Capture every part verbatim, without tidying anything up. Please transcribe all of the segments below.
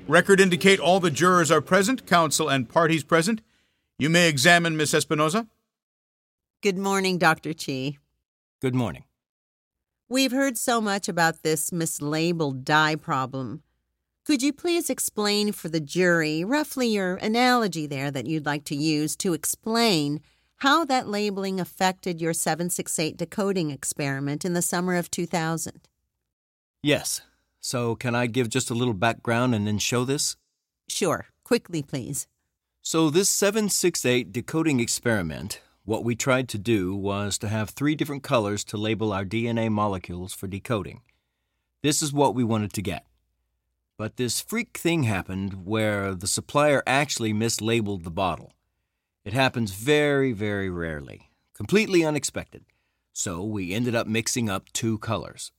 Record indicate all the jurors are present, counsel and parties present. You may examine Miss Espinoza. Good morning, Doctor Chi. Good morning. We've heard so much about this mislabeled dye problem. Could you please explain for the jury roughly your analogy there that you'd like to use to explain how that labeling affected your seven six eight decoding experiment in the summer of two thousand? Yes. So can I give just a little background and then show this? Sure. Quickly, please. So this seven six eight decoding experiment, what we tried to do was to have three different colors to label our D N A molecules for decoding. This is what we wanted to get. But this freak thing happened where the supplier actually mislabeled the bottle. It happens very, very rarely, completely unexpected. So we ended up mixing up two colors.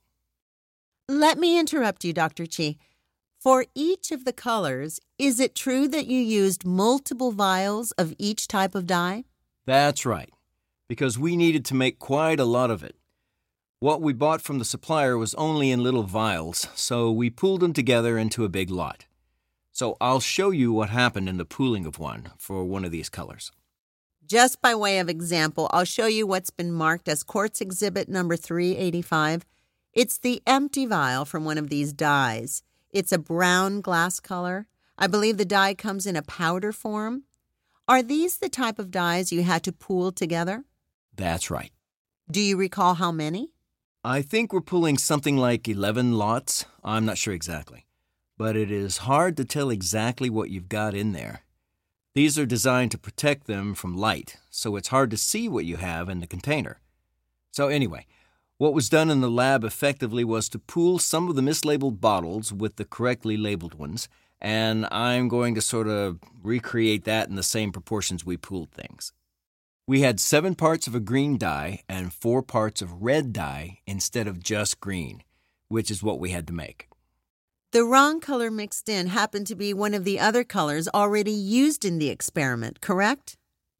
Let me interrupt you, Doctor Chi. For each of the colors, is it true that you used multiple vials of each type of dye? That's right, because we needed to make quite a lot of it. What we bought from the supplier was only in little vials, so we pooled them together into a big lot. So I'll show you what happened in the pooling of one for one of these colors. Just by way of example, I'll show you what's been marked as Quartz Exhibit number three eighty-five. It's the empty vial from one of these dyes. It's a brown glass color. I believe the dye comes in a powder form. Are these the type of dyes you had to pool together? That's right. Do you recall how many? I think we're pulling something like eleven lots. I'm not sure exactly. But it is hard to tell exactly what you've got in there. These are designed to protect them from light, so it's hard to see what you have in the container. So anyway, what was done in the lab effectively was to pool some of the mislabeled bottles with the correctly labeled ones, and I'm going to sort of recreate that in the same proportions we pooled things. We had seven parts of a green dye and four parts of red dye instead of just green, which is what we had to make. The wrong color mixed in happened to be one of the other colors already used in the experiment, correct?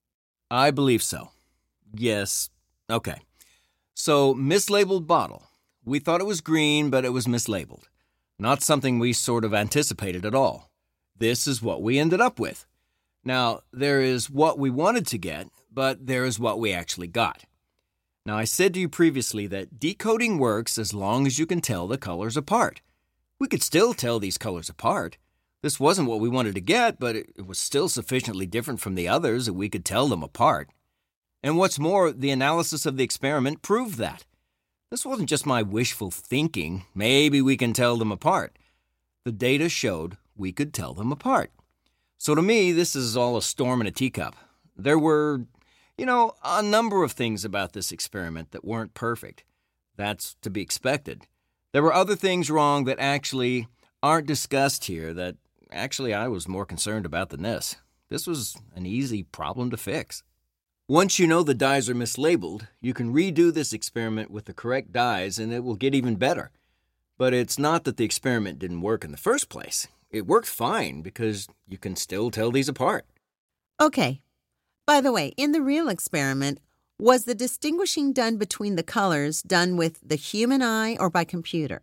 I believe so. Yes. Okay. So, mislabeled bottle. We thought it was green, but it was mislabeled. Not something we sort of anticipated at all. This is what we ended up with. Now, there is what we wanted to get, but there is what we actually got. Now, I said to you previously that decoding works as long as you can tell the colors apart. We could still tell these colors apart. This wasn't what we wanted to get, but it was still sufficiently different from the others that we could tell them apart. And what's more, the analysis of the experiment proved that. This wasn't just my wishful thinking, maybe we can tell them apart. The data showed we could tell them apart. So to me, this is all a storm in a teacup. There were, you know, a number of things about this experiment that weren't perfect. That's to be expected. There were other things wrong that actually aren't discussed here that actually I was more concerned about than this. This was an easy problem to fix. Once you know the dyes are mislabeled, you can redo this experiment with the correct dyes and it will get even better. But it's not that the experiment didn't work in the first place. It worked fine because you can still tell these apart. Okay. By the way, in the real experiment, was the distinguishing done between the colors done with the human eye or by computer?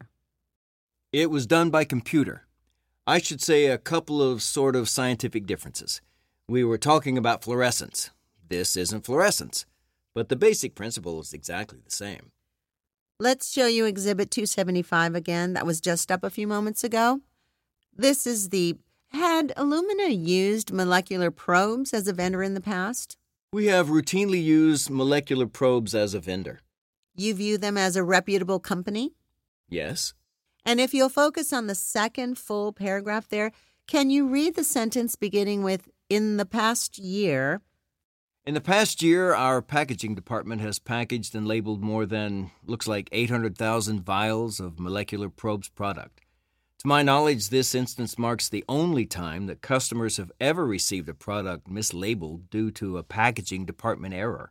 It was done by computer. I should say a couple of sort of scientific differences. We were talking about fluorescence. This isn't fluorescence, but the basic principle is exactly the same. Let's show you Exhibit two seventy-five again. That was just up a few moments ago. This is the... Had Illumina used molecular probes as a vendor in the past? We have routinely used molecular probes as a vendor. You view them as a reputable company? Yes. And if you'll focus on the second full paragraph there, can you read the sentence beginning with, "In the past year"? In the past year, our packaging department has packaged and labeled more than, looks like eight hundred thousand vials of molecular probes product. To my knowledge, this instance marks the only time that customers have ever received a product mislabeled due to a packaging department error.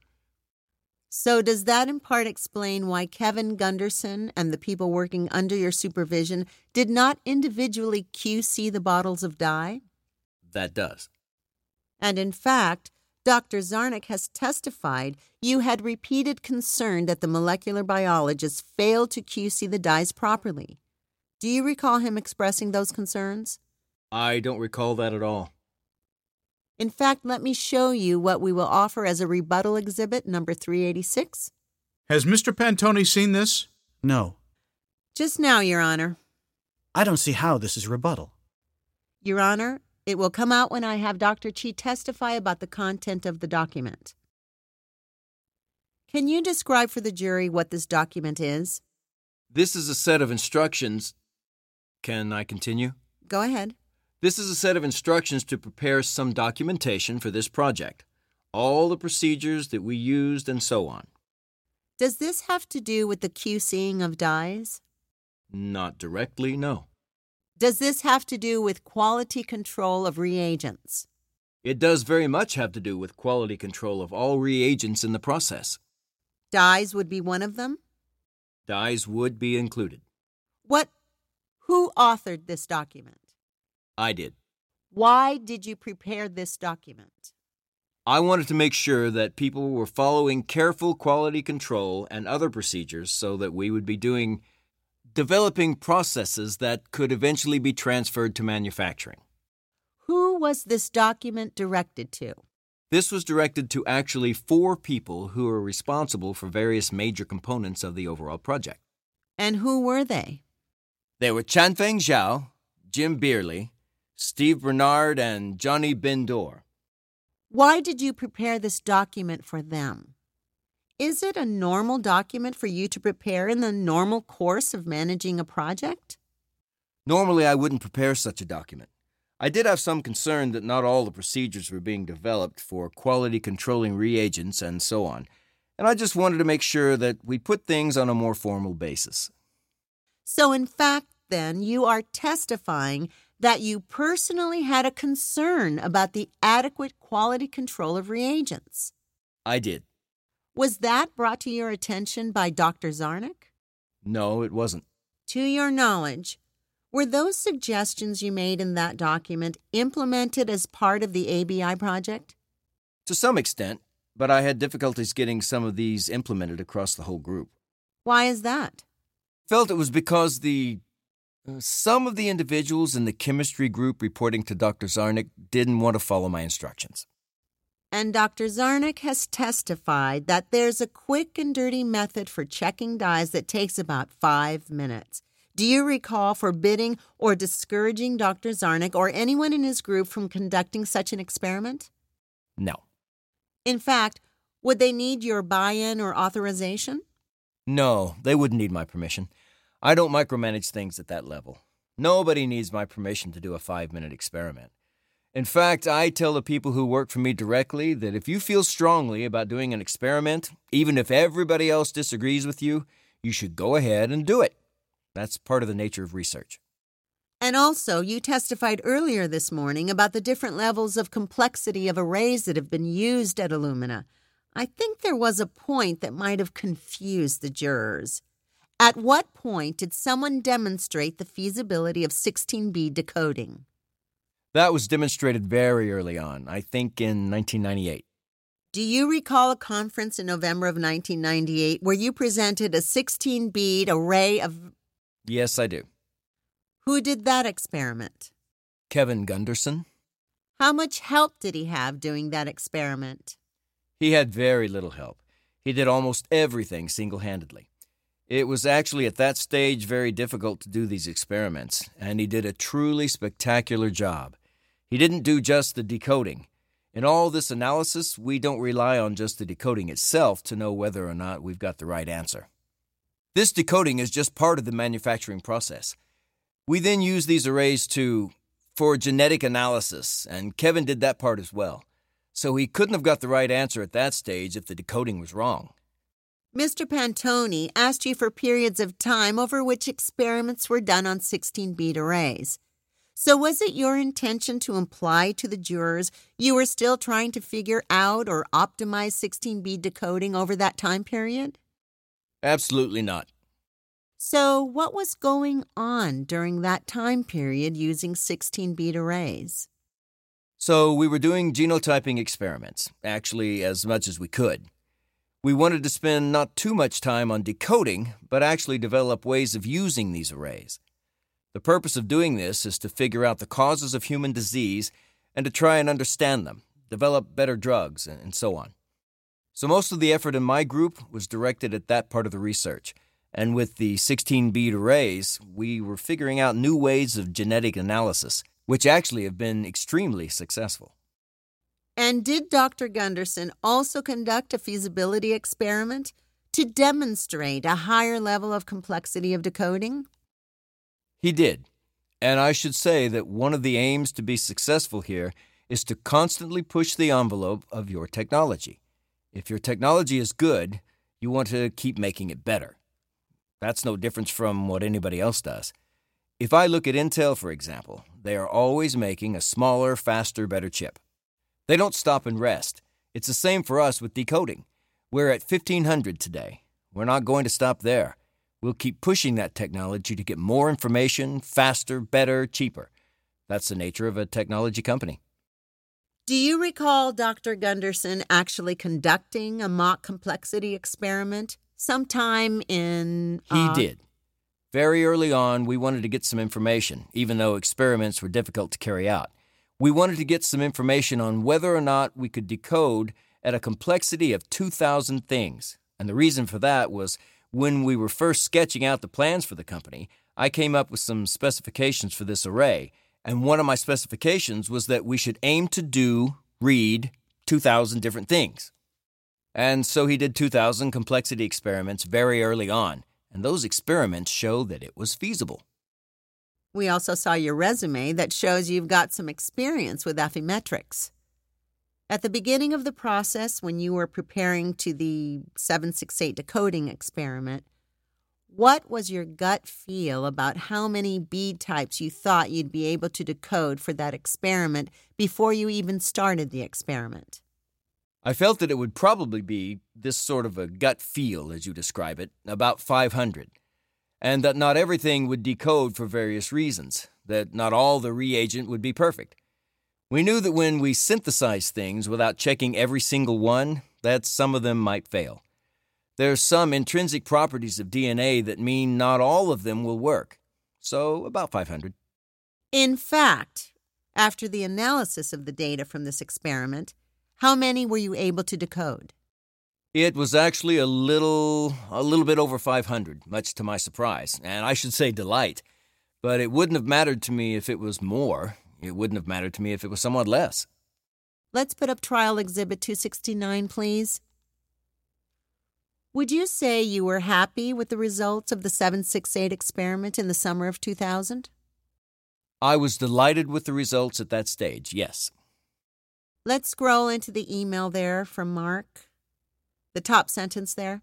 So does that in part explain why Kevin Gunderson and the people working under your supervision did not individually Q C the bottles of dye? That does. And in fact, Doctor Zarnick has testified you had repeated concern that the molecular biologists failed to Q C the dyes properly. Do you recall him expressing those concerns? I don't recall that at all. In fact, let me show you what we will offer as a rebuttal exhibit number three eighty-six. Has Mister Pantoni seen this? No. Just now, Your Honor. I don't see how this is rebuttal. Your Honor, it will come out when I have Doctor Chi testify about the content of the document. Can you describe for the jury what this document is? This is a set of instructions. Can I continue? Go ahead. This is a set of instructions to prepare some documentation for this project. All the procedures that we used and so on. Does this have to do with the QCing of dyes? Not directly, no. Does this have to do with quality control of reagents? It does very much have to do with quality control of all reagents in the process. Dyes would be one of them? Dyes would be included. What? Who authored this document? I did. Why did you prepare this document? I wanted to make sure that people were following careful quality control and other procedures so that we would be doing, developing processes that could eventually be transferred to manufacturing. Who was this document directed to? This was directed to actually four people who are responsible for various major components of the overall project. And who were they? They were Chanfeng Zhao, Jim Beerley, Steve Bernard, and Johnny Bendor. Why did you prepare this document for them? Is it a normal document for you to prepare in the normal course of managing a project? Normally, I wouldn't prepare such a document. I did have some concern that not all the procedures were being developed for quality controlling reagents and so on, and I just wanted to make sure that we put things on a more formal basis. So in fact, then, you are testifying that you personally had a concern about the adequate quality control of reagents. I did. Was that brought to your attention by Doctor Zarnick? No, it wasn't. To your knowledge, were those suggestions you made in that document implemented as part of the A B I project? To some extent, but I had difficulties getting some of these implemented across the whole group. Why is that? Felt it was because the uh, some of the individuals in the chemistry group reporting to Doctor Zarnick didn't want to follow my instructions. And Doctor Zarnick has testified that there's a quick and dirty method for checking dyes that takes about five minutes. Do you recall forbidding or discouraging Doctor Zarnick or anyone in his group from conducting such an experiment? No. In fact, would they need your buy-in or authorization? No, they wouldn't need my permission. I don't micromanage things at that level. Nobody needs my permission to do a five-minute experiment. In fact, I tell the people who work for me directly that if you feel strongly about doing an experiment, even if everybody else disagrees with you, you should go ahead and do it. That's part of the nature of research. And also, you testified earlier this morning about the different levels of complexity of arrays that have been used at Illumina. I think there was a point that might have confused the jurors. At what point did someone demonstrate the feasibility of sixteen B decoding? That was demonstrated very early on, I think in nineteen ninety-eight. Do you recall a conference in November of nineteen ninety-eight where you presented a sixteen bead array of... Yes, I do. Who did that experiment? Kevin Gunderson. How much help did he have doing that experiment? He had very little help. He did almost everything single-handedly. It was actually at that stage very difficult to do these experiments, and he did a truly spectacular job. He didn't do just the decoding. In all this analysis, we don't rely on just the decoding itself to know whether or not we've got the right answer. This decoding is just part of the manufacturing process. We then use these arrays to, for genetic analysis, and Kevin did that part as well. So he couldn't have got the right answer at that stage if the decoding was wrong. Mister Pantoni asked you for periods of time over which experiments were done on sixteen-bead arrays. So was it your intention to imply to the jurors you were still trying to figure out or optimize sixteen-bead decoding over that time period? Absolutely not. So what was going on during that time period using sixteen-bead arrays? So we were doing genotyping experiments, actually as much as we could. We wanted to spend not too much time on decoding, but actually develop ways of using these arrays. The purpose of doing this is to figure out the causes of human disease and to try and understand them, develop better drugs, and so on. So most of the effort in my group was directed at that part of the research, and with the sixteen-bead arrays, we were figuring out new ways of genetic analysis, which actually have been extremely successful. And did Doctor Gunderson also conduct a feasibility experiment to demonstrate a higher level of complexity of decoding? He did. And I should say that one of the aims to be successful here is to constantly push the envelope of your technology. If your technology is good, you want to keep making it better. That's no difference from what anybody else does. If I look at Intel, for example, they are always making a smaller, faster, better chip. They don't stop and rest. It's the same for us with decoding. We're at fifteen hundred today. We're not going to stop there. We'll keep pushing that technology to get more information, faster, better, cheaper. That's the nature of a technology company. Do you recall Doctor Gunderson actually conducting a mock complexity experiment sometime in... Uh... He did. Very early on, we wanted to get some information, even though experiments were difficult to carry out. We wanted to get some information on whether or not we could decode at a complexity of two thousand things. And the reason for that was when we were first sketching out the plans for the company, I came up with some specifications for this array. And one of my specifications was that we should aim to do, read, two thousand different things. And so he did two thousand complexity experiments very early on, and those experiments show that it was feasible. We also saw your resume that shows you've got some experience with Affymetrix. At the beginning of the process, when you were preparing to the seven sixty-eight decoding experiment, what was your gut feel about how many bead types you thought you'd be able to decode for that experiment before you even started the experiment? I felt that it would probably be this sort of a gut feel, as you describe it, about five hundred, and that not everything would decode for various reasons, that not all the reagent would be perfect. We knew that when we synthesized things without checking every single one, that some of them might fail. There's some intrinsic properties of D N A that mean not all of them will work. So about five hundred. In fact, after the analysis of the data from this experiment, how many were you able to decode? It was actually a little, a little bit over five hundred, much to my surprise, and I should say delight. But it wouldn't have mattered to me if it was more. It wouldn't have mattered to me if it was somewhat less. Let's put up Trial Exhibit two sixty-nine, please. Would you say you were happy with the results of the seven sixty-eight experiment in the summer of two thousand? I was delighted with the results at that stage, yes. Let's scroll into the email there from Mark. The top sentence there.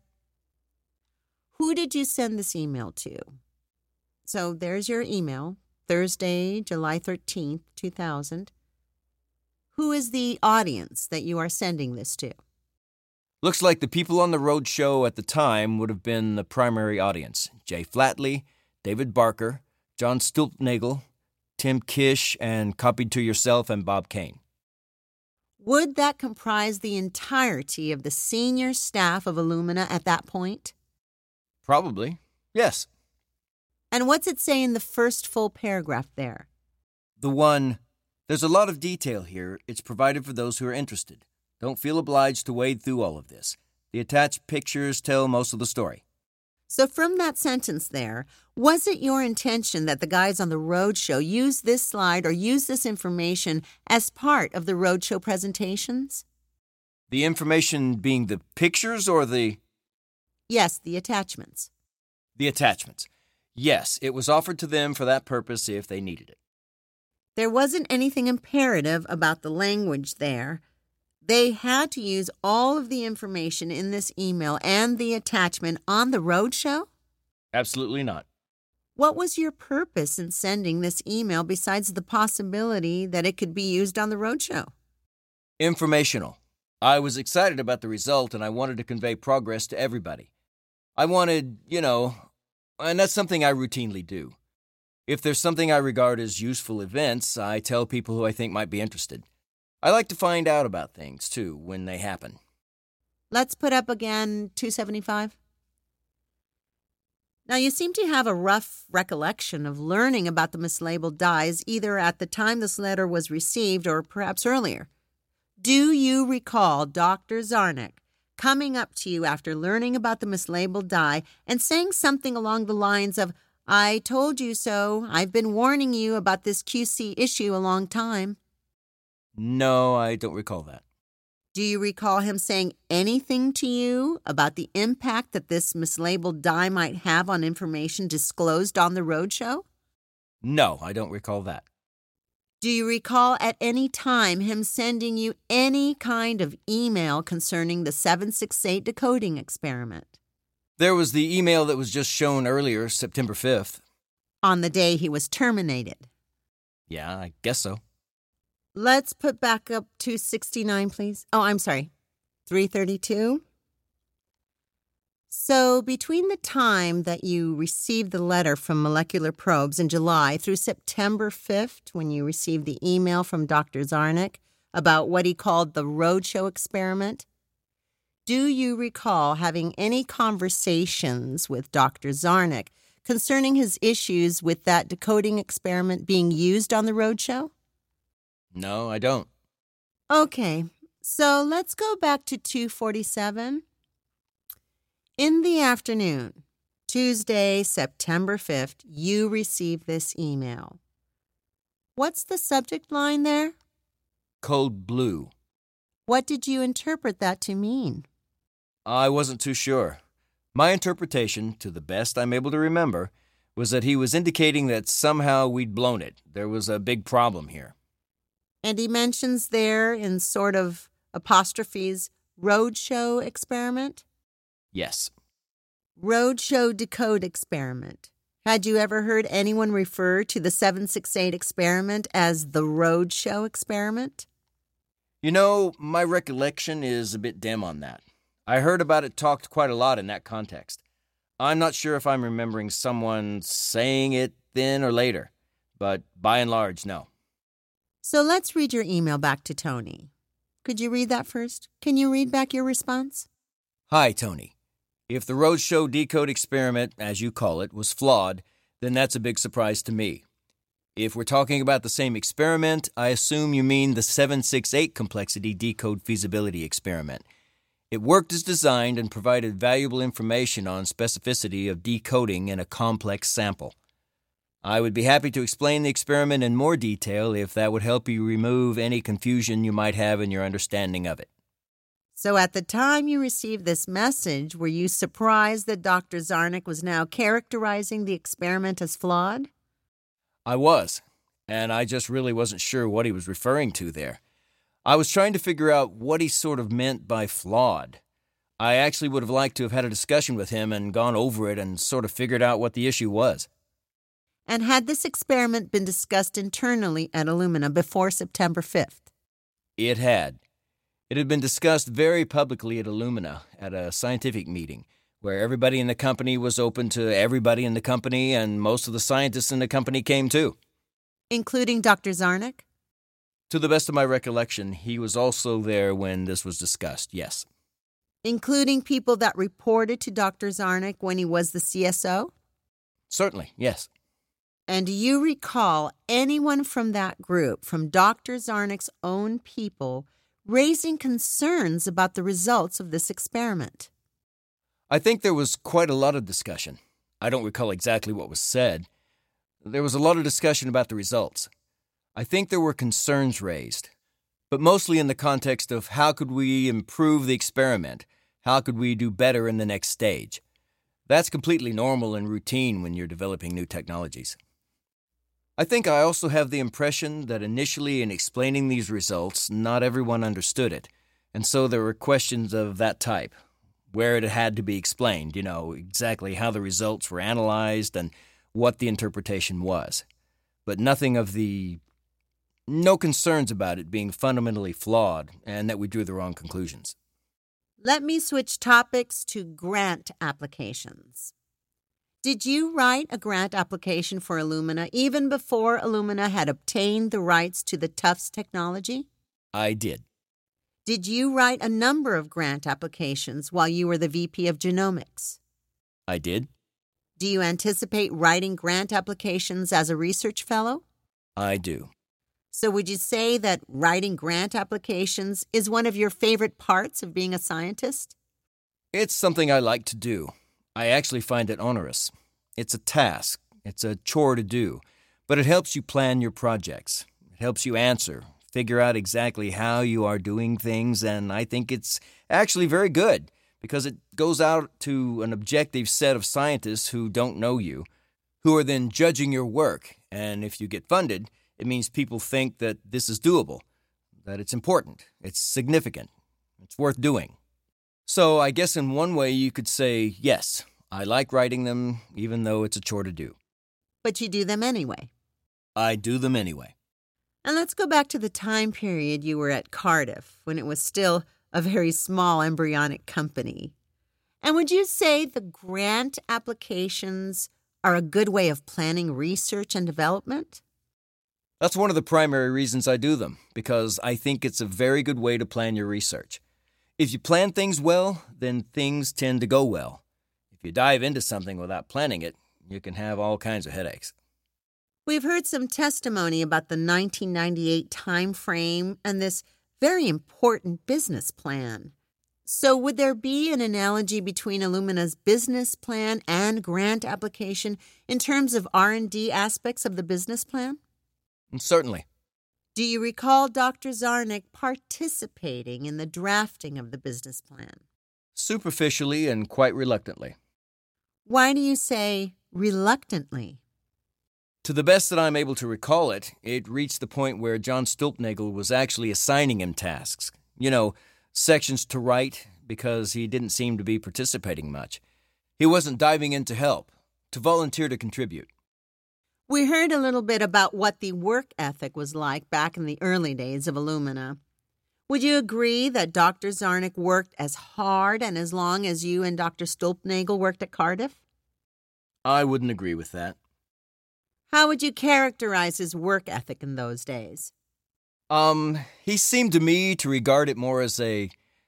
Who did you send this email to? So there's your email, Thursday, July thirteenth, two thousand. Who is the audience that you are sending this to? Looks like the people on the road show at the time would have been the primary audience. Jay Flatley, David Barker, John Stulpnagel, Tim Kish, and Copied to Yourself and Bob Kane. Would that comprise the entirety of the senior staff of Illumina at that point? Probably, yes. And what's it say in the first full paragraph there? The one, there's a lot of detail here. It's provided for those who are interested. Don't feel obliged to wade through all of this. The attached pictures tell most of the story. So from that sentence there, was it your intention that the guys on the roadshow use this slide or use this information as part of the roadshow presentations? The information being the pictures or the... Yes, the attachments. The attachments. Yes, it was offered to them for that purpose if they needed it. There wasn't anything imperative about the language there. They had to use all of the information in this email and the attachment on the roadshow? Absolutely not. What was your purpose in sending this email besides the possibility that it could be used on the roadshow? Informational. I was excited about the result and I wanted to convey progress to everybody. I wanted, you know, and that's something I routinely do. If there's something I regard as useful events, I tell people who I think might be interested. I like to find out about things, too, when they happen. Let's put up again two seventy-five. Now, you seem to have a rough recollection of learning about the mislabeled dyes either at the time this letter was received or perhaps earlier. Do you recall Doctor Zarnik coming up to you after learning about the mislabeled dye and saying something along the lines of, "I told you so. I've been warning you about this Q C issue a long time"? No, I don't recall that. Do you recall him saying anything to you about the impact that this mislabeled dye might have on information disclosed on the roadshow? No, I don't recall that. Do you recall at any time him sending you any kind of email concerning the seven six eight decoding experiment? There was the email that was just shown earlier, September fifth. On the day he was terminated? Yeah, I guess so. Let's put back up two sixty-nine, please. Oh, I'm sorry. three thirty-two. So between the time that you received the letter from Molecular Probes in July through September fifth, when you received the email from Doctor Zarnik about what he called the roadshow experiment, do you recall having any conversations with Doctor Zarnik concerning his issues with that decoding experiment being used on the roadshow? No, I don't. Okay, so let's go back to two forty-seven. In the afternoon, Tuesday, September fifth, you received this email. What's the subject line there? Code blue. What did you interpret that to mean? I wasn't too sure. My interpretation, to the best I'm able to remember, was that he was indicating that somehow we'd blown it. There was a big problem here. And he mentions there in sort of apostrophes, roadshow experiment? Yes. Roadshow decode experiment. Had you ever heard anyone refer to the seven six eight experiment as the roadshow experiment? You know, my recollection is a bit dim on that. I heard about it talked quite a lot in that context. I'm not sure if I'm remembering someone saying it then or later, but by and large, no. So let's read your email back to Tony. Could you read that first? Can you read back your response? Hi, Tony. If the roadshow decode experiment, as you call it, was flawed, then that's a big surprise to me. If we're talking about the same experiment, I assume you mean the seven six eight complexity decode feasibility experiment. It worked as designed and provided valuable information on specificity of decoding in a complex sample. I would be happy to explain the experiment in more detail if that would help you remove any confusion you might have in your understanding of it. So at the time you received this message, were you surprised that Doctor Zarnik was now characterizing the experiment as flawed? I was, and I just really wasn't sure what he was referring to there. I was trying to figure out what he sort of meant by flawed. I actually would have liked to have had a discussion with him and gone over it and sort of figured out what the issue was. And had this experiment been discussed internally at Illumina before September fifth? It had. It had been discussed very publicly at Illumina at a scientific meeting where everybody in the company was open to everybody in the company and most of the scientists in the company came too. Including Doctor Zarnik? To the best of my recollection, he was also there when this was discussed, yes. Including people that reported to Doctor Zarnik when he was the C S O? Certainly, yes. And do you recall anyone from that group, from Doctor Zarnik's own people, raising concerns about the results of this experiment? I think there was quite a lot of discussion. I don't recall exactly what was said. There was a lot of discussion about the results. I think there were concerns raised, but mostly in the context of how could we improve the experiment? How could we do better in the next stage? That's completely normal and routine when you're developing new technologies. I think I also have the impression that initially in explaining these results, not everyone understood it, and so there were questions of that type, where it had to be explained, you know, exactly how the results were analyzed and what the interpretation was, but nothing of the... no concerns about it being fundamentally flawed and that we drew the wrong conclusions. Let me switch topics to grant applications. Did you write a grant application for Illumina even before Illumina had obtained the rights to the Tufts technology? I did. Did you write a number of grant applications while you were the V P of Genomics? I did. Do you anticipate writing grant applications as a research fellow? I do. So would you say that writing grant applications is one of your favorite parts of being a scientist? It's something I like to do. I actually find it onerous. It's a task. It's a chore to do. But it helps you plan your projects. It helps you answer, figure out exactly how you are doing things, and I think it's actually very good because it goes out to an objective set of scientists who don't know you, who are then judging your work, and if you get funded, it means people think that this is doable, that it's important, it's significant, it's worth doing. So I guess in one way you could say, yes, I like writing them, even though it's a chore to do. But you do them anyway. I do them anyway. And let's go back to the time period you were at Cardiff, when it was still a very small embryonic company. And would you say the grant applications are a good way of planning research and development? That's one of the primary reasons I do them, because I think it's a very good way to plan your research. If you plan things well, then things tend to go well. If you dive into something without planning it, you can have all kinds of headaches. We've heard some testimony about the nineteen ninety-eight time frame and this very important business plan. So would there be an analogy between Illumina's business plan and grant application in terms of R and D aspects of the business plan? Certainly. Do you recall Doctor Zarnick participating in the drafting of the business plan? Superficially and quite reluctantly. Why do you say reluctantly? To the best that I'm able to recall it, it reached the point where John Stulpnagel was actually assigning him tasks. You know, sections to write, because he didn't seem to be participating much. He wasn't diving in to help, to volunteer to contribute. We heard a little bit about what the work ethic was like back in the early days of Illumina. Would you agree that Doctor Zarnick worked as hard and as long as you and Doctor Stulpnagel worked at Cardiff? I wouldn't agree with that. How would you characterize his work ethic in those days? Um, he seemed to me to regard it more as a...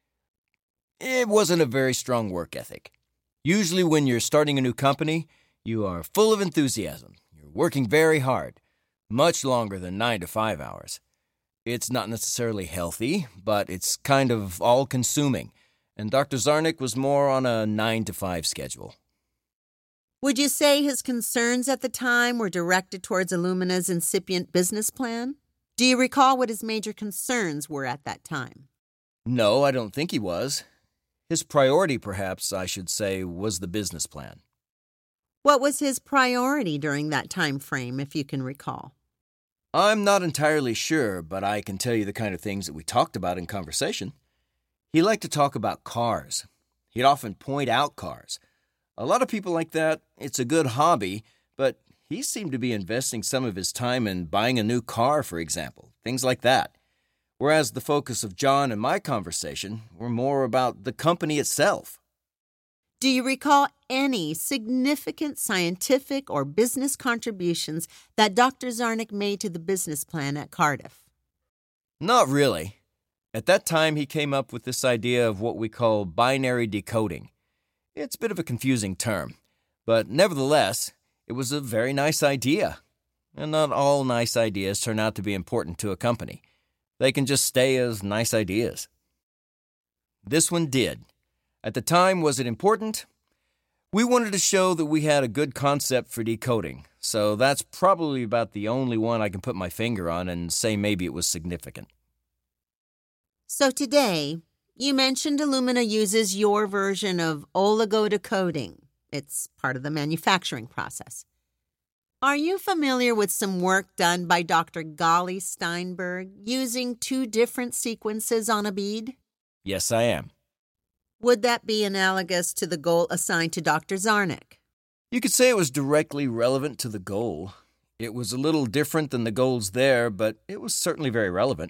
It wasn't a very strong work ethic. Usually when you're starting a new company, you are full of enthusiasm. You're working very hard, much longer than nine to five hours. It's not necessarily healthy, but it's kind of all-consuming, and Doctor Zarnick was more on a nine to five schedule. Would you say his concerns at the time were directed towards Illumina's incipient business plan? Do you recall what his major concerns were at that time? No, I don't think he was. His priority, perhaps, I should say, was the business plan. What was his priority during that time frame, if you can recall? I'm not entirely sure, but I can tell you the kind of things that we talked about in conversation. He liked to talk about cars. He'd often point out cars. A lot of people like that, it's a good hobby, but he seemed to be investing some of his time in buying a new car, for example, things like that. Whereas the focus of John and my conversation were more about the company itself. Do you recall any significant scientific or business contributions that Doctor Zarnick made to the business plan at Cardiff? Not really. At that time, he came up with this idea of what we call binary decoding. It's a bit of a confusing term, but nevertheless, it was a very nice idea. And not all nice ideas turn out to be important to a company. They can just stay as nice ideas. This one did. At the time, was it important? We wanted to show that we had a good concept for decoding, so that's probably about the only one I can put my finger on and say maybe it was significant. So today, you mentioned Illumina uses your version of oligodecoding. It's part of the manufacturing process. Are you familiar with some work done by Doctor Golly Steinberg using two different sequences on a bead? Yes, I am. Would that be analogous to the goal assigned to Doctor Zarnick? You could say it was directly relevant to the goal. It was a little different than the goals there, but it was certainly very relevant.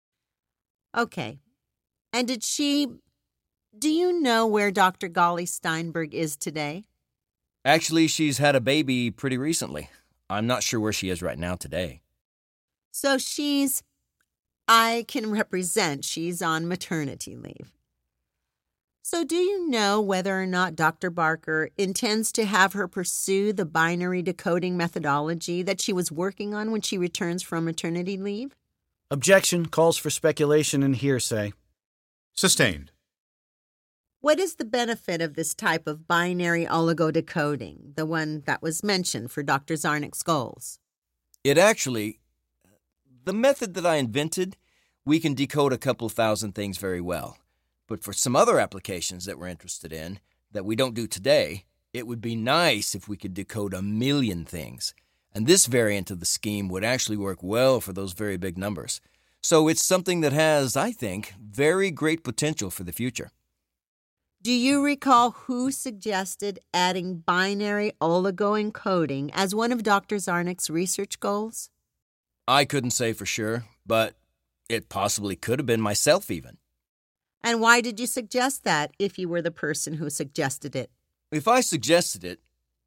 Okay. And did she... Do you know where Doctor Golly Steinberg is today? Actually, she's had a baby pretty recently. I'm not sure where she is right now today. So she's... I can represent she's on maternity leave. So do you know whether or not Doctor Barker intends to have her pursue the binary decoding methodology that she was working on when she returns from maternity leave? Objection calls for speculation and hearsay. Sustained. What is the benefit of this type of binary oligodecoding, the one that was mentioned for Doctor Zarnick's goals? It actually, the method that I invented, we can decode a couple thousand things very well. But for some other applications that we're interested in that we don't do today, it would be nice if we could decode a million things. And this variant of the scheme would actually work well for those very big numbers. So it's something that has, I think, very great potential for the future. Do you recall who suggested adding binary oligoencoding as one of Doctor Zarnick's research goals? I couldn't say for sure, but it possibly could have been myself even. And why did you suggest that if you were the person who suggested it? If I suggested it,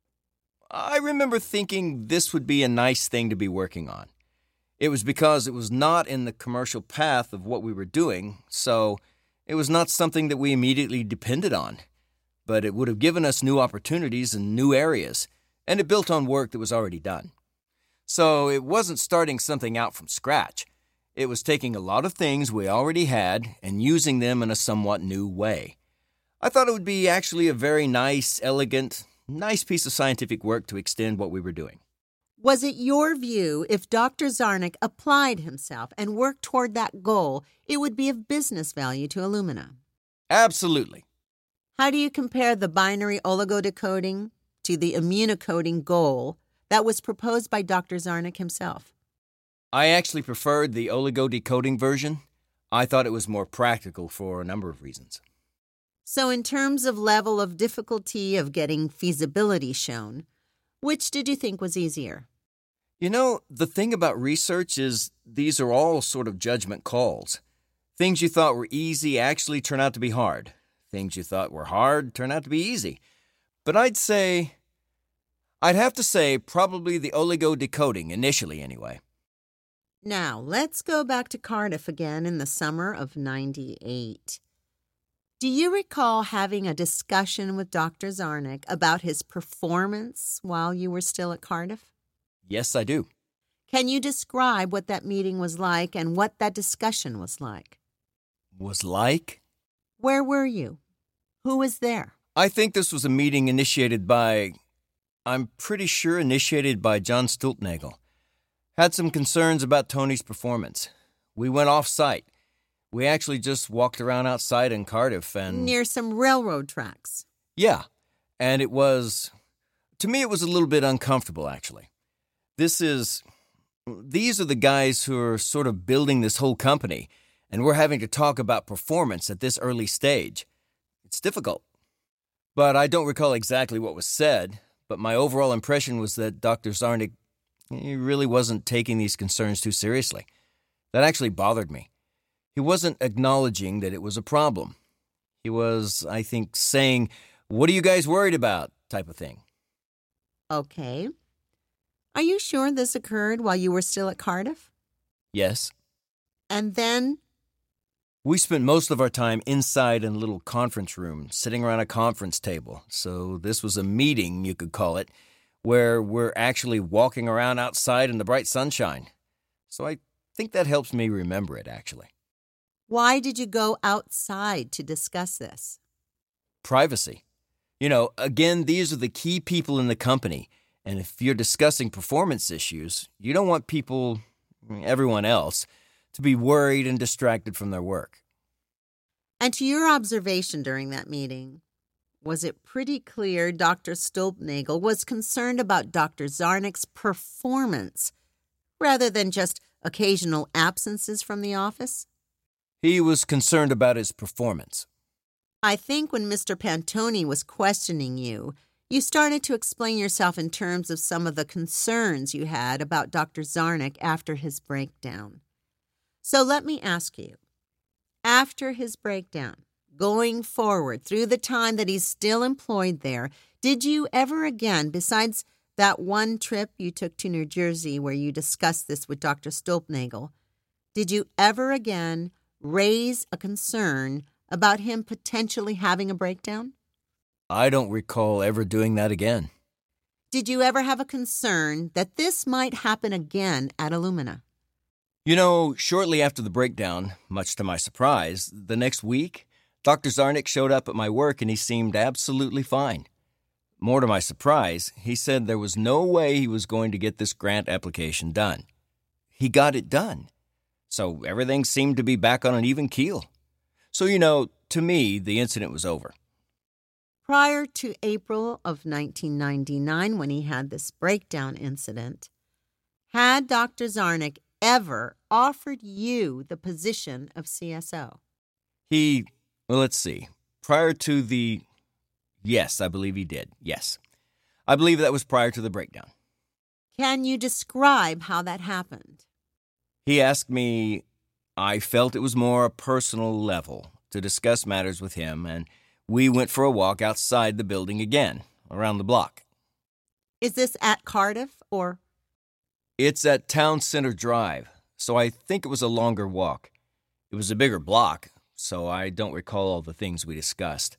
I remember thinking this would be a nice thing to be working on. It was because it was not in the commercial path of what we were doing, so it was not something that we immediately depended on. But it would have given us new opportunities in new areas, and it built on work that was already done. So it wasn't starting something out from scratch. It was taking a lot of things we already had and using them in a somewhat new way. I thought it would be actually a very nice, elegant, nice piece of scientific work to extend what we were doing. Was it your view if Doctor Zarnick applied himself and worked toward that goal, it would be of business value to Illumina? Absolutely. How do you compare the binary oligodecoding to the immunocoding goal that was proposed by Doctor Zarnick himself? I actually preferred the oligodecoding version. I thought it was more practical for a number of reasons. So in terms of level of difficulty of getting feasibility shown, which did you think was easier? You know, the thing about research is these are all sort of judgment calls. Things you thought were easy actually turn out to be hard. Things you thought were hard turn out to be easy. But I'd say, I'd have to say probably the oligodecoding, initially anyway. Now, let's go back to Cardiff again in the summer of ninety-eight. Do you recall having a discussion with Doctor Zarnick about his performance while you were still at Cardiff? Yes, I do. Can you describe what that meeting was like and what that discussion was like? Was like? Where were you? Who was there? I think this was a meeting initiated by, I'm pretty sure initiated by John Stulpnagel. Had some concerns about Tony's performance. We went off-site. We actually just walked around outside in Cardiff and... Near some railroad tracks. Yeah, and it was... To me, it was a little bit uncomfortable, actually. This is... These are the guys who are sort of building this whole company, and we're having to talk about performance at this early stage. It's difficult. But I don't recall exactly what was said, but my overall impression was that Doctor Zarnick, he really wasn't taking these concerns too seriously. That actually bothered me. He wasn't acknowledging that it was a problem. He was, I think, saying, "What are you guys worried about?" type of thing. Okay. Are you sure this occurred while you were still at Cardiff? Yes. And then? We spent most of our time inside in a little conference room, sitting around a conference table. So this was a meeting, you could call it, where we're actually walking around outside in the bright sunshine. So I think that helps me remember it, actually. Why did you go outside to discuss this? Privacy. You know, again, these are the key people in the company. And if you're discussing performance issues, you don't want people, everyone else, to be worried and distracted from their work. And to your observation during that meeting, was it pretty clear Doctor Stulpnagel was concerned about Doctor Zarnick's performance rather than just occasional absences from the office? He was concerned about his performance. I think when Mister Pantoni was questioning you, you started to explain yourself in terms of some of the concerns you had about Doctor Zarnick after his breakdown. So let me ask you, after his breakdown, going forward through the time that he's still employed there, did you ever again, besides that one trip you took to New Jersey where you discussed this with Doctor Stulpnagel, did you ever again raise a concern about him potentially having a breakdown? I don't recall ever doing that again. Did you ever have a concern that this might happen again at Illumina? You know, shortly after the breakdown, much to my surprise, the next week, Doctor Zarnick showed up at my work and he seemed absolutely fine. More to my surprise, he said there was no way he was going to get this grant application done. He got it done. So everything seemed to be back on an even keel. So, you know, to me, the incident was over. Prior to April of nineteen ninety-nine, when he had this breakdown incident, had Doctor Zarnick ever offered you the position of C S O? He, well, let's see. Prior to the, yes, I believe he did, yes. I believe that was prior to the breakdown. Can you describe how that happened? He asked me, I felt it was more a personal level to discuss matters with him, and we went for a walk outside the building again, around the block. Is this at Cardiff, or? It's at Town Center Drive, so I think it was a longer walk. It was a bigger block, so I don't recall all the things we discussed.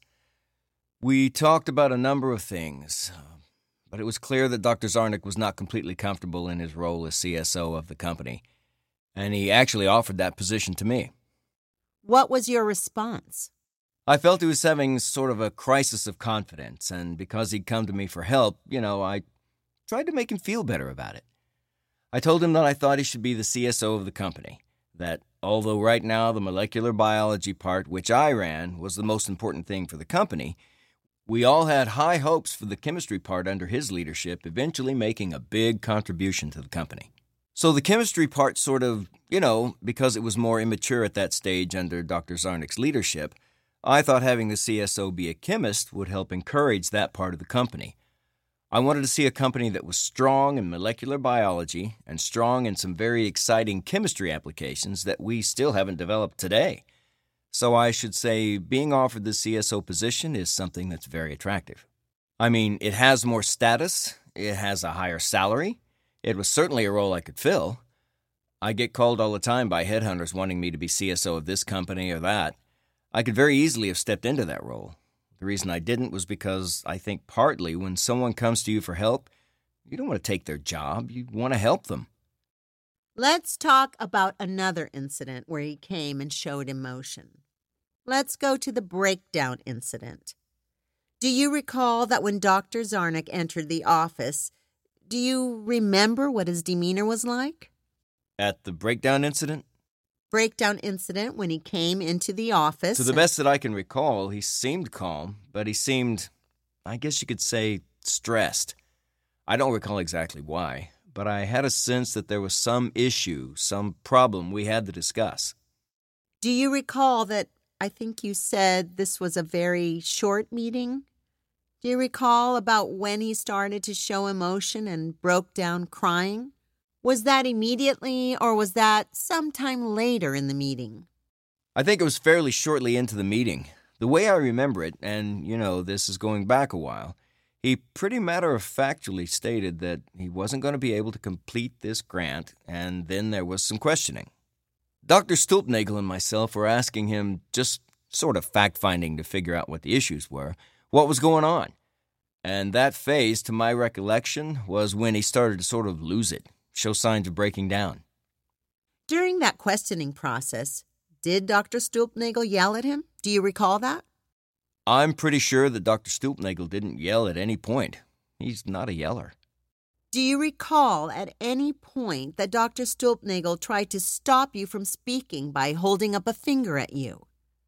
We talked about a number of things, but it was clear that Doctor Zarnick was not completely comfortable in his role as C S O of the company, and he actually offered that position to me. What was your response? I felt he was having sort of a crisis of confidence, and because he'd come to me for help, you know, I tried to make him feel better about it. I told him that I thought he should be the C S O of the company, that although right now the molecular biology part, which I ran, was the most important thing for the company, we all had high hopes for the chemistry part under his leadership eventually making a big contribution to the company. So the chemistry part sort of, you know, because it was more immature at that stage under Doctor Zarnick's leadership, I thought having the C S O be a chemist would help encourage that part of the company. I wanted to see a company that was strong in molecular biology and strong in some very exciting chemistry applications that we still haven't developed today. So I should say being offered the C S O position is something that's very attractive. I mean, it has more status, it has a higher salary, it was certainly a role I could fill. I get called all the time by headhunters wanting me to be C S O of this company or that. I could very easily have stepped into that role. The reason I didn't was because I think partly when someone comes to you for help, you don't want to take their job, you want to help them. Let's talk about another incident where he came and showed emotion. Let's go to the breakdown incident. Do you recall that when Doctor Zarnick entered the office, do you remember what his demeanor was like? At the breakdown incident? Breakdown incident when he came into the office. To the best that I can recall, he seemed calm, but he seemed, I guess you could say, stressed. I don't recall exactly why, but I had a sense that there was some issue, some problem we had to discuss. Do you recall that I think you said this was a very short meeting? Do you recall about when he started to show emotion and broke down crying? Was that immediately, or was that sometime later in the meeting? I think it was fairly shortly into the meeting. The way I remember it, and, you know, this is going back a while, he pretty matter-of-factly stated that he wasn't going to be able to complete this grant, and then there was some questioning. Doctor Stulpnagel and myself were asking him, just sort of fact-finding to figure out what the issues were, what was going on. And that phase, to my recollection, was when he started to sort of lose it, show signs of breaking down. During that questioning process, did Doctor Stulpnagel yell at him? Do you recall that? I'm pretty sure that Doctor Stulpnagel didn't yell at any point. He's not a yeller. Do you recall at any point that Doctor Stulpnagel tried to stop you from speaking by holding up a finger at you?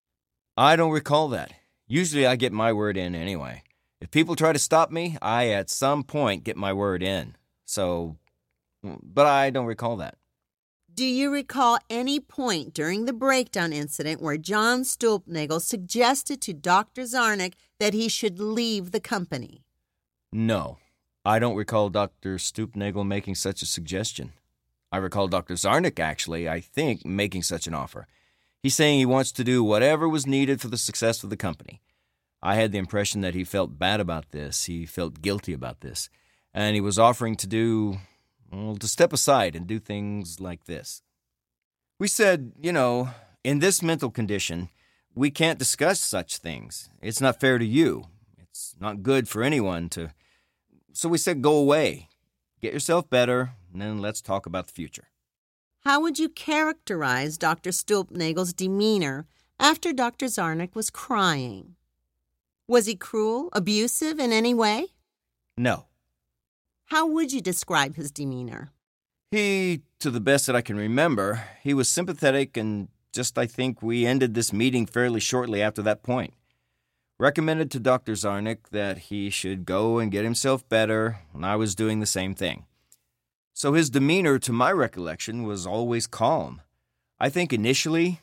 I don't recall that. Usually I get my word in anyway. If people try to stop me, I at some point get my word in. So, but I don't recall that. Do you recall any point during the breakdown incident where John Stulpnagel suggested to Doctor Zarnick that he should leave the company? No. I don't recall Doctor Stulpnagel making such a suggestion. I recall Doctor Zarnick, actually, I think, making such an offer. He's saying he wants to do whatever was needed for the success of the company. I had the impression that he felt bad about this, he felt guilty about this, and he was offering to do, well, to step aside and do things like this. We said, you know, in this mental condition, We can't discuss such things. It's not fair to you. It's not good for anyone to... So we said go away. Get yourself better, and then let's talk about the future. How would you characterize Doctor Stulpnagel's demeanor after Doctor Zarnik was crying? Was he cruel, abusive in any way? No. How would you describe his demeanor? He, to the best that I can remember, he was sympathetic and just I think we ended this meeting fairly shortly after that point. Recommended to Doctor Zarnik that he should go and get himself better, and I was doing the same thing. So his demeanor, to my recollection, was always calm. I think initially,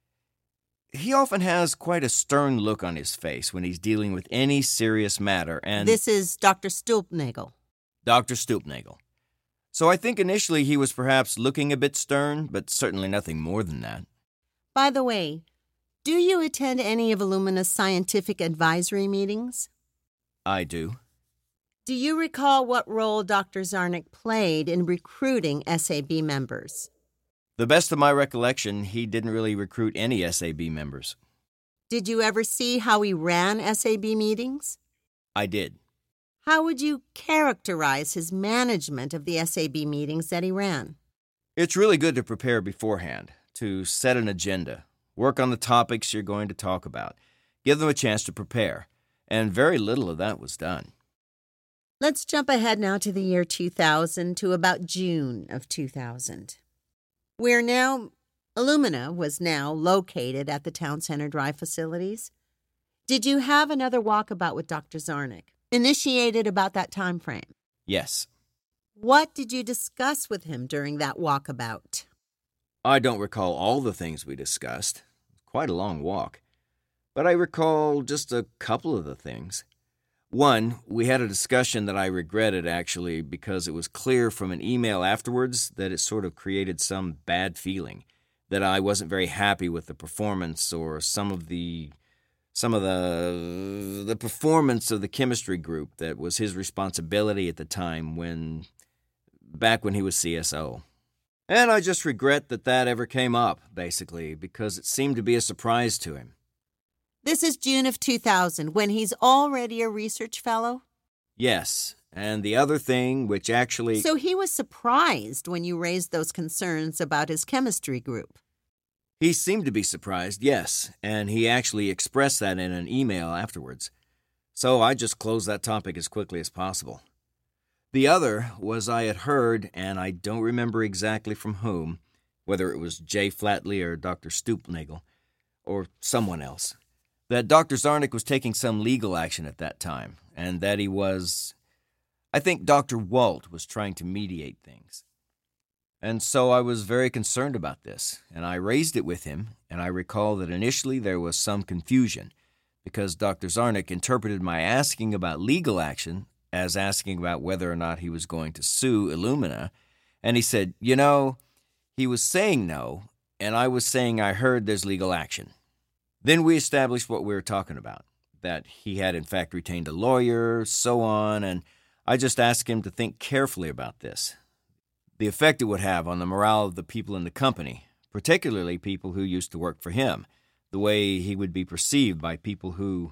he often has quite a stern look on his face when he's dealing with any serious matter, and... This is Doctor Stulpnagel. Doctor Stulpnagel. So I think initially he was perhaps looking a bit stern, but certainly nothing more than that. By the way, do you attend any of Illumina's scientific advisory meetings? I do. Do you recall what role Doctor Zarnik played in recruiting S A B members? The best of my recollection, he didn't really recruit any S A B members. Did you ever see how he ran S A B meetings? I did. How would you characterize his management of the S A B meetings that he ran? It's really good to prepare beforehand, to set an agenda, work on the topics you're going to talk about, give them a chance to prepare, and very little of that was done. Let's jump ahead now to the year two thousand, to about June of two thousand. We're now, Illumina was now located at the Town Center Drive facilities. Did you have another walkabout with Doctor Zarnik, initiated about that time frame? Yes. What did you discuss with him during that walkabout? I don't recall all the things we discussed. Quite a long walk. But I recall just a couple of the things. One, we had a discussion that I regretted, actually, because it was clear from an email afterwards that it sort of created some bad feeling, that I wasn't very happy with the performance or some of the some of the the performance of the chemistry group that was his responsibility at the time when back when he was C S O. And I just regret that that ever came up, basically, because it seemed to be a surprise to him. This is June of two thousand, when he's already a research fellow? Yes, and the other thing, which actually... So he was surprised when you raised those concerns about his chemistry group? He seemed to be surprised, yes, and he actually expressed that in an email afterwards. So I just closed that topic as quickly as possible. The other was I had heard, and I don't remember exactly from whom, whether it was Jay Flatley or Doctor Stulpnagel, or someone else, that Doctor Zarnik was taking some legal action at that time, and that he was... I think Doctor Walt was trying to mediate things. And so I was very concerned about this, and I raised it with him, and I recall that initially there was some confusion, because Doctor Zarnik interpreted my asking about legal action as asking about whether or not he was going to sue Illumina, and he said, you know, he was saying no, and I was saying I heard there's legal action. Then we established what we were talking about, that he had in fact retained a lawyer, so on, and I just asked him to think carefully about this, the effect it would have on the morale of the people in the company, particularly people who used to work for him, the way he would be perceived by people who...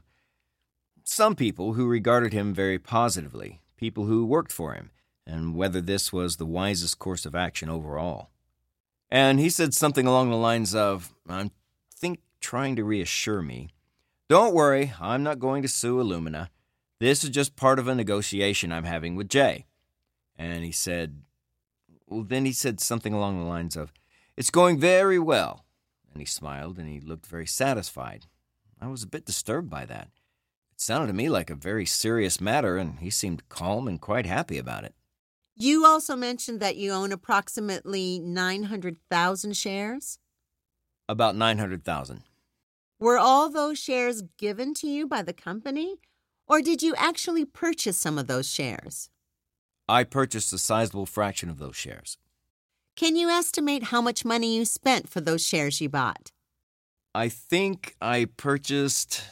Some people who regarded him very positively, people who worked for him, and whether this was the wisest course of action overall. And he said something along the lines of, I think trying to reassure me, don't worry, I'm not going to sue Illumina. This is just part of a negotiation I'm having with Jay. And he said, well, then he said something along the lines of, it's going very well. And he smiled and he looked very satisfied. I was a bit disturbed by that. It sounded to me like a very serious matter, and he seemed calm and quite happy about it. You also mentioned that you own approximately nine hundred thousand shares? About nine hundred thousand. Were all those shares given to you by the company, or did you actually purchase some of those shares? I purchased a sizable fraction of those shares. Can you estimate how much money you spent for those shares you bought? I think I purchased...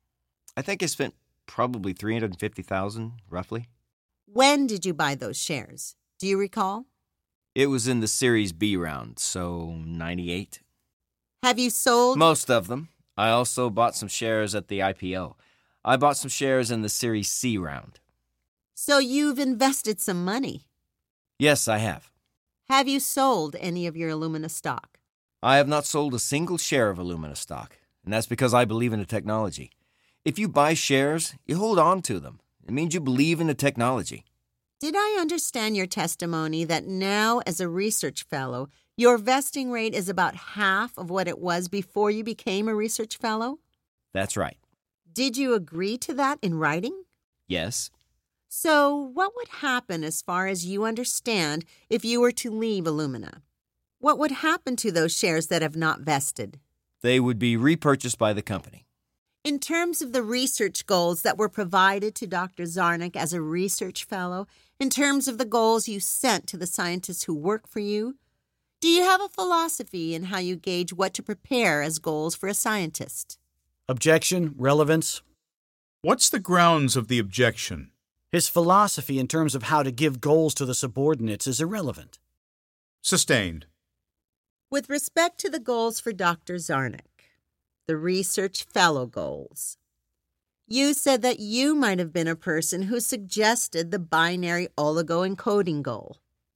I think I spent probably three hundred fifty thousand dollars, roughly. When did you buy those shares? Do you recall? It was in the Series B round, so ninety-eight. Have you sold... Most of them. I also bought some shares at the I P O. I bought some shares in the Series C round. So you've invested some money. Yes, I have. Have you sold any of your Illumina stock? I have not sold a single share of Illumina stock, and that's because I believe in the technology. If you buy shares, you hold on to them. It means you believe in the technology. Did I understand your testimony that now, as a research fellow, your vesting rate is about half of what it was before you became a research fellow? That's right. Did you agree to that in writing? Yes. So what would happen as far as you understand if you were to leave Illumina? What would happen to those shares that have not vested? They would be repurchased by the company. In terms of the research goals that were provided to Doctor Zarnick as a research fellow, in terms of the goals you sent to the scientists who work for you, do you have a philosophy in how you gauge what to prepare as goals for a scientist? Objection, relevance. What's the grounds of the objection? His philosophy in terms of how to give goals to the subordinates is irrelevant. Sustained. With respect to the goals for Doctor Zarnick, the research fellow goals, you said that you might have been a person who suggested the binary oligoencoding goal.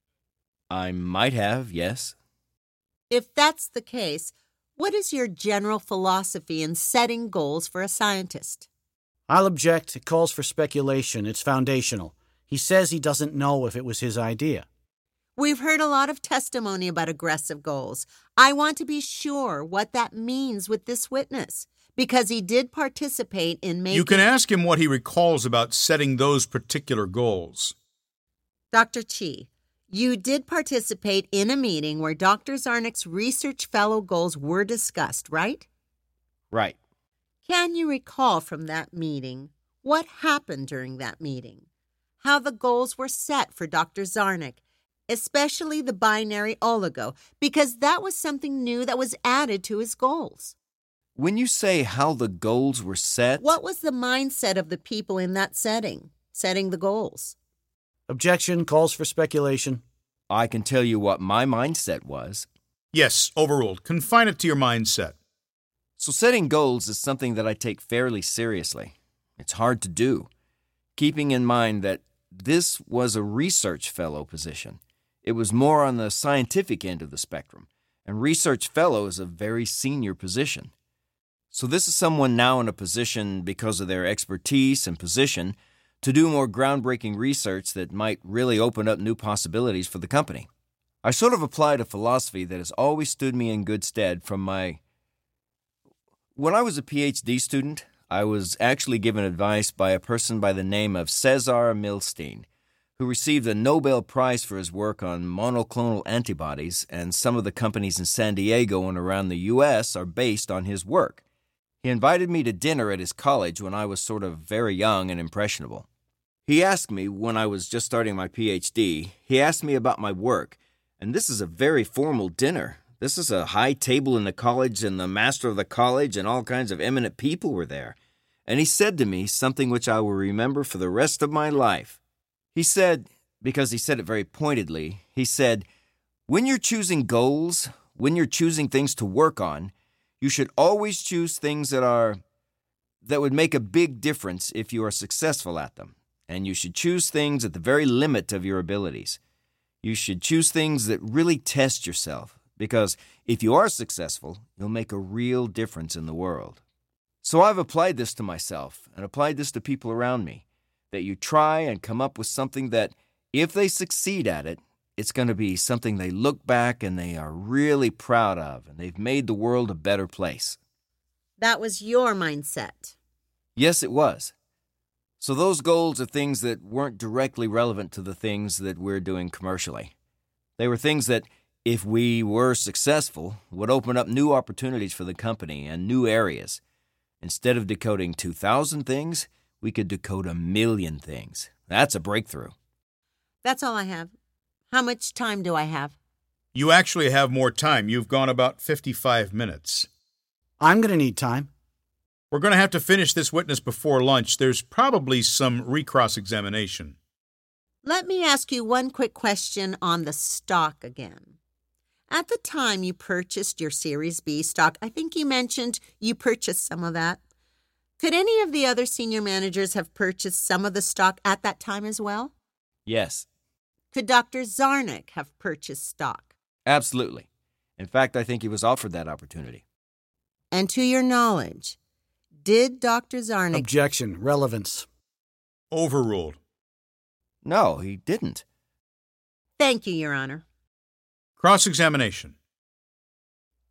I might have, yes. If that's the case, what is your general philosophy in setting goals for a scientist? I'll object. It calls for speculation. It's foundational. He says he doesn't know if it was his idea. We've heard a lot of testimony about aggressive goals. I want to be sure what that means with this witness, because he did participate in making... You can ask him what he recalls about setting those particular goals. Doctor Chi, you did participate in a meeting where Doctor Zarnick's research fellow goals were discussed, right? Right. Can you recall from that meeting what happened during that meeting? How the goals were set for Doctor Zarnick, especially the binary oligo, because that was something new that was added to his goals. When you say how the goals were set... What was the mindset of the people in that setting, setting the goals? Objection, calls for speculation. I can tell you what my mindset was. Yes, overruled. Confine it to your mindset. So setting goals is something that I take fairly seriously. It's hard to do. Keeping in mind that this was a research fellow position. It was more on the scientific end of the spectrum, and research fellow is a very senior position. So this is someone now in a position, because of their expertise and position, to do more groundbreaking research that might really open up new possibilities for the company. I sort of applied a philosophy that has always stood me in good stead from my... When I was a P H D student, I was actually given advice by a person by the name of Cesar Milstein, who received a Nobel Prize for his work on monoclonal antibodies, and some of the companies in San Diego and around the U S are based on his work. He invited me to dinner at his college when I was sort of very young and impressionable. He asked me, when I was just starting my P H D, he asked me about my work, and this is a very formal dinner. This is a high table in the college, and the master of the college and all kinds of eminent people were there. And he said to me something which I will remember for the rest of my life. He said, because he said it very pointedly, he said, when you're choosing goals, when you're choosing things to work on, you should always choose things that are, that would make a big difference if you are successful at them. And you should choose things at the very limit of your abilities. You should choose things that really test yourself, because if you are successful, you'll make a real difference in the world. So I've applied this to myself and applied this to people around me, that you try and come up with something that, if they succeed at it, it's going to be something they look back and they are really proud of, and they've made the world a better place. That was your mindset. Yes, it was. So those goals are things that weren't directly relevant to the things that we're doing commercially. They were things that, if we were successful, would open up new opportunities for the company and new areas. Instead of decoding two thousand things, we could decode a million things. That's a breakthrough. That's all I have. How much time do I have? You actually have more time. You've gone about fifty-five minutes. I'm going to need time. We're going to have to finish this witness before lunch. There's probably some recross-examination. Let me ask you one quick question on the stock again. At the time you purchased your Series B stock, I think you mentioned you purchased some of that. Could any of the other senior managers have purchased some of the stock at that time as well? Yes, Could Doctor Zarnick have purchased stock? absolutely. In fact, I think he was offered that opportunity. And to your knowledge, did Doctor Zarnick... Objection. Relevance. Overruled. No, he didn't. Thank you, Your Honor. Cross-examination.